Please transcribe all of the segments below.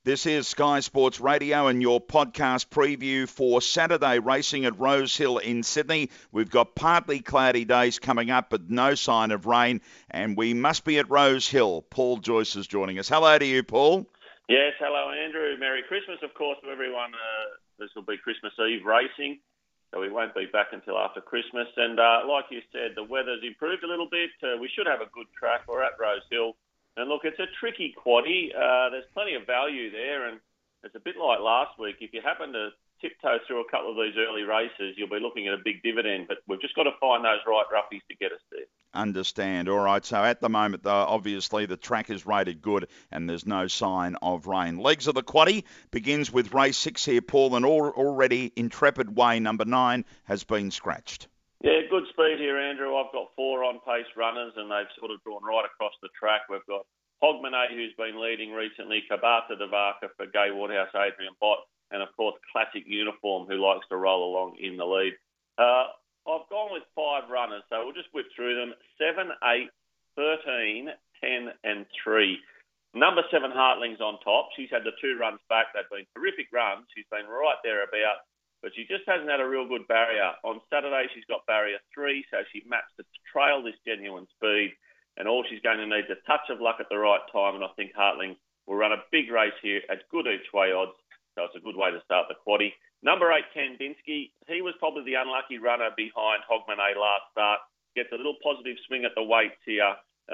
This is Sky Sports Radio and your podcast preview for Saturday racing at Rosehill in Sydney. We've got partly cloudy days coming up, but no sign of rain, and we must be at Rosehill. Paul Joyce is joining us. Hello to you, Paul. Yes, hello, Andrew. Merry Christmas, of course, to everyone. This will be Christmas Eve racing, so we won't be back until after Christmas. And like you said, the weather's improved a little bit. We should have a good track. We're at Rosehill. And look, it's a tricky quaddie. There's plenty of value there, and it's a bit like last week. If you happen to tiptoe through a couple of these early races, you'll be looking at a big dividend. But we've just got to find those right roughies to get us there. Understand. All right, so at the moment, though, obviously the track is rated good and there's no sign of rain. Legs of the quaddie begins with race 6 here, Paul, and already Intrepid Way number 9 has been scratched. Yeah, good speed here, Andrew. I've got 4 on-pace runners, and they've sort of drawn right across the track. We've got Hogmanay, who's been leading recently, Kabata Devaka for Gai Waterhouse, Adrian Bott, and, of course, Classic Uniform, who likes to roll along in the lead. I've gone with 5 runners, so we'll just whip through them. 7, 8, 13, 10 and 3. Number 7, Hartling's on top. She's had the 2 runs back. They've been terrific runs. She's been right there about. But she just hasn't had a real good barrier. On Saturday, she's got barrier 3, so she maps to trail this Genuine Speed. And all she's going to need is a touch of luck at the right time. And I think Hartling will run a big race here at good each way odds. So it's a good way to start the quaddie. Number 8, Kandinsky. He was probably the unlucky runner behind Hogmanay last start. Gets a little positive swing at the weights here.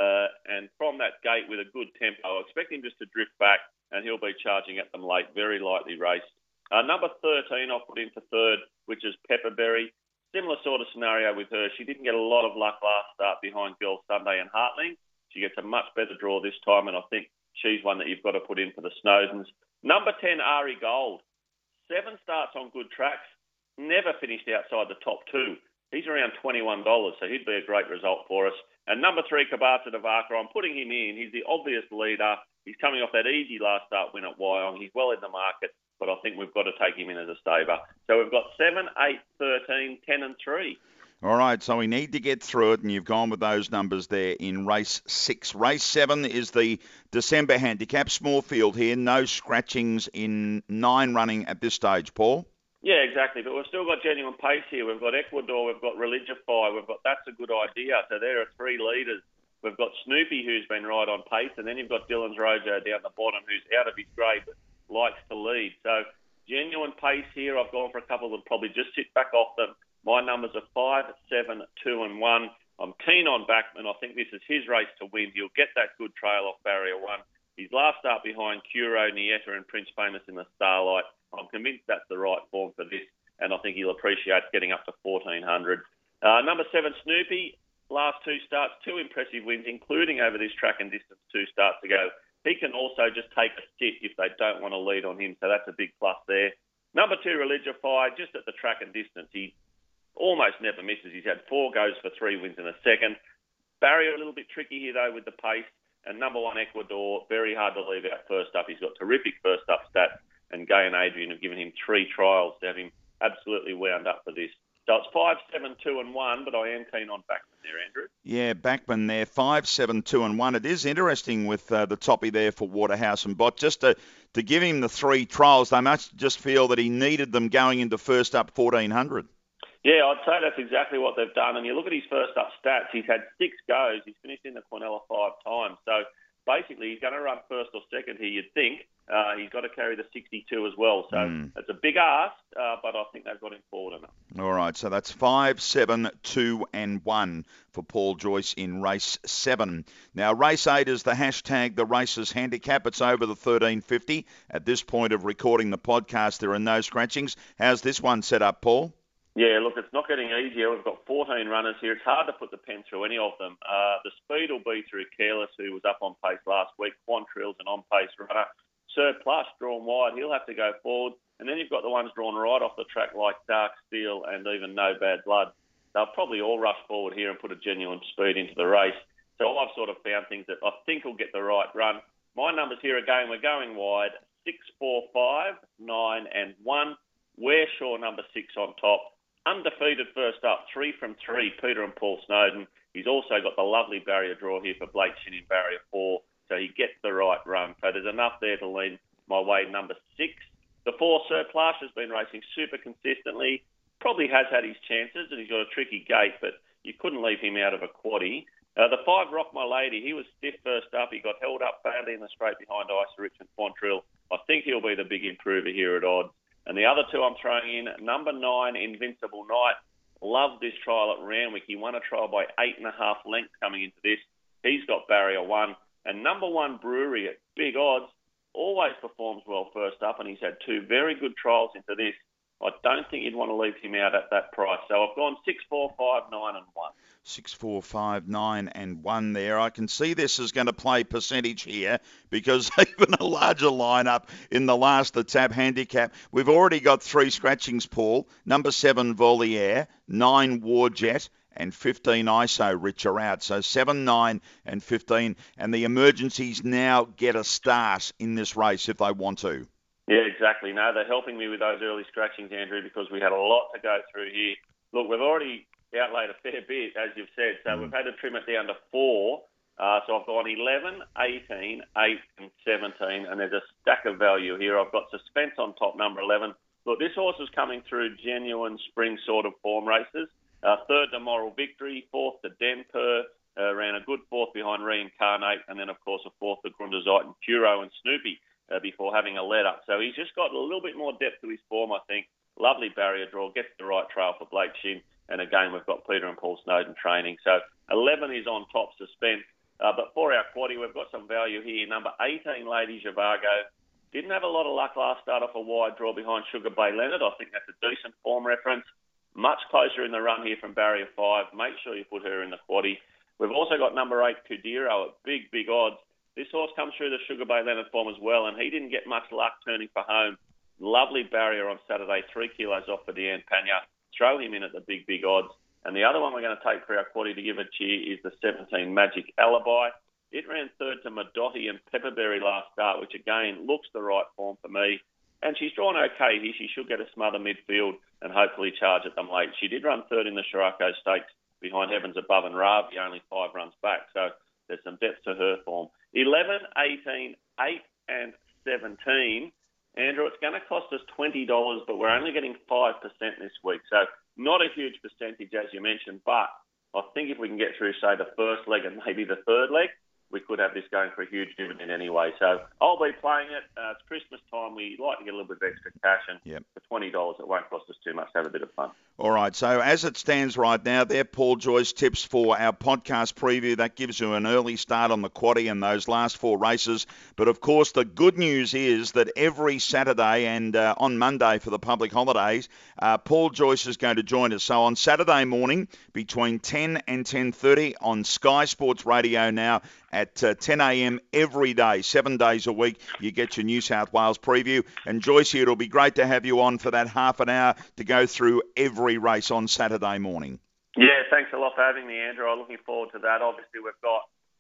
And from that gate with a good tempo, I expect him just to drift back and he'll be charging at them late. Very lightly raced. Number 13, I'll put into third, which is Pepperberry. Similar sort of scenario with her. She didn't get a lot of luck last start behind Girl Sunday and Hartling. She gets a much better draw this time, and I think she's one that you've got to put in for the Snowdens. Number 10, Ari Gold. 7 starts on good tracks, never finished outside the top 2. He's around $21, so he'd be a great result for us. And number 3, Kabata Devaka, I'm putting him in. He's the obvious leader. He's coming off that easy last start win at Wyong. He's well in the market, but I think we've got to take him in as a staver. So we've got 7, 8, 13, 10 and 3. All right, so we need to get through it, and you've gone with those numbers there in race 6. Race 7 is the December handicap. Small field here, no scratchings in 9 running at this stage, Paul. Yeah, exactly, but we've still got Genuine Pace here. We've got Ecuador, we've got Religify, we've got That's a Good Idea. So there are 3 leaders. We've got Snoopy, who's been right on pace, and then you've got Dylan's Rojo down the bottom, who's out of his grade but likes to lead. So Genuine Pace here, I've gone for a couple that probably just sit back off them. My numbers are 5, 7, 2 and 1. I'm keen on Backman. I think this is his race to win. He'll get that good trail off barrier 1. His last start behind Curo, Nieta and Prince Famous in the Starlight. I'm convinced that's the right form for this, and I think he'll appreciate getting up to 1,400. Number 7, Snoopy. Last 2 starts, 2 impressive wins, including over this track and distance 2 starts ago. He can also just take a sit if they don't want to lead on him, so that's a big plus there. Number 2, Religify, just at the track and distance. He almost never misses. He's had 4 goes for 3 wins in a second. Barrier a little bit tricky here, though, with the pace. And number 1, Ecuador, very hard to leave out first up. He's got terrific first up stats, and Gai and Adrian have given him 3 trials to have him absolutely wound up for this. So it's 5, 7, 2 and 1, but I am keen on Backman there, Andrew. Yeah, Backman there, 5, 7, 2 and 1. It is interesting with the toppy there for Waterhouse and Bott. Just to give him the 3 trials, they must just feel that he needed them going into first up 1,400. Yeah, I'd say that's exactly what they've done. And you look at his first up stats, he's had 6 goes. He's finished in the Quinella 5 times. So basically, he's going to run first or second here, you'd think. He's got to carry the 62 as well. So it's a big ask, but I think they've got him forward enough. All right, so that's 5, 7, 2 and 1 for Paul Joyce in race 7. Now, race 8 is the hashtag the races handicap. It's over the 1350. At this point of recording the podcast, there are no scratchings. How's this one set up, Paul? Yeah, look, it's not getting easier. We've got 14 runners here. It's hard to put the pen through any of them. The speed will be through Careless, who was up on pace last week. Quantrill's an on-pace runner. Surplus, drawn wide. He'll have to go forward. And then you've got the ones drawn right off the track like Dark Steel and even No Bad Blood. They'll probably all rush forward here and put a Genuine Speed into the race. So I've sort of found things that I think will get the right run. My numbers here again, we're going wide. 6, 4, 5, 9 and 1. Wearshaw number 6 on top. Undefeated first up, 3 from 3, Peter and Paul Snowden. He's also got the lovely barrier draw here for Blake Shin in barrier 4, so he gets the right run. So there's enough there to lean my way, number 6. The 4, Surplus, has been racing super consistently. Probably has had his chances, and he's got a tricky gate, but you couldn't leave him out of a quaddie. The 5, Rock My Lady, he was stiff first up. He got held up badly in the straight behind Isa Rich and Quantrill. I think he'll be the big improver here at odds. And the other 2 I'm throwing in, number 9, Invincible Knight. Loved this trial at Randwick. He won a trial by 8.5 lengths coming into this. He's got barrier 1. And number 1, Brewery at big odds. Always performs well first up, and he's had 2 very good trials into this. I don't think you'd want to leave him out at that price. So I've gone 6, 4, 5, 9 and 1. 6, 4, 5, 9 and 1 there. I can see this is going to play percentage here because even a larger lineup in the last the tab handicap. We've already got 3 scratchings, Paul. Number 7, Voliere, 9, Warjet, and 15 ISO Rich are out. So 7, 9 and 15. And the emergencies now get a start in this race if they want to. Yeah, exactly. No, they're helping me with those early scratchings, Andrew, because we had a lot to go through here. Look, we've already outlaid a fair bit, as you've said. So we've had to trim it down to 4. So I've gone 11, 18, 8 and 17. And there's a stack of value here. I've got Suspense on top, number 11. Look, this horse is coming through genuine spring sort of form races. 3rd to Moral Victory, 4th to Denper, ran a good 4th behind Reincarnate, and then, of course, a 4th to Grundazite and Curo and Snoopy before having a let-up. So he's just got a little bit more depth to his form, I think. Lovely barrier draw, gets the right trail for Blake Shin, and again, we've got Peter and Paul Snowden training. So 11 is on top, Suspense. But for our quaddie, we've got some value here. Number 18, Lady Zhivago. Didn't have a lot of luck last start off a wide draw behind Sugar Bay Leonard. I think that's a decent form reference. Much closer in the run here from barrier 5. Make sure you put her in the quaddie. We've also got number 8, Kudiro, at big, big odds. This horse comes through the Sugar Bay Leonard form as well, and he didn't get much luck turning for home. Lovely barrier on Saturday, 3 kilos off for Deanne Pena. Throw him in at the big, big odds. And the other one we're going to take for our quaddie to give a cheer is the 17, Magic Alibi. It ran 3rd to Madotti and Pepperberry last start, which again looks the right form for me. And she's drawn okay here. She should get a smother midfield and hopefully charge at them late. She did run 3rd in the Shirako Stakes behind Heavens Above and Ravi, only 5 runs back. So there's some depth to her form. 11, 18, 8 and 17. Andrew, it's going to cost us $20, but we're only getting 5% this week. So not a huge percentage, as you mentioned, but I think if we can get through, say, the first leg and maybe the 3rd leg, we could have this going for a huge dividend anyway. So I'll be playing it. It's Christmas time. We like to get a little bit of extra cash, and for $20, it won't cost us too much to have a bit of fun. All right, so as it stands right now, there, Paul Joyce tips for our podcast preview. That gives you an early start on the quaddie and those last 4 races. But, of course, the good news is that every Saturday and on Monday for the public holidays, Paul Joyce is going to join us. So on Saturday morning between 10 and 10:30 on Sky Sports Radio now at 10 a.m. every day, 7 days a week, you get your New South Wales preview. And Joyce, it'll be great to have you on for that half an hour to go through every race on Saturday morning. Yeah, thanks a lot for having me, Andrew. I'm looking forward to that. Obviously, we've got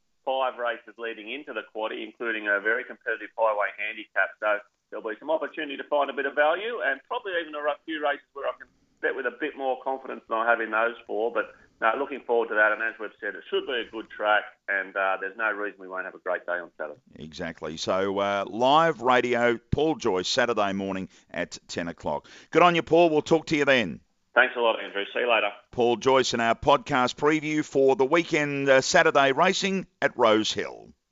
5 races leading into the quaddie, including a very competitive highway handicap. So there'll be some opportunity to find a bit of value, and probably even a few races where I can bet with a bit more confidence than I have in those 4. But no, looking forward to that. And as we've said, it should be a good track, and there's no reason we won't have a great day on Saturday. Exactly. So live radio, Paul Joyce, Saturday morning at 10 o'clock. Good on you, Paul. We'll talk to you then. Thanks a lot, Andrew. See you later. Paul Joyce in our podcast preview for the weekend Saturday racing at Rose Hill.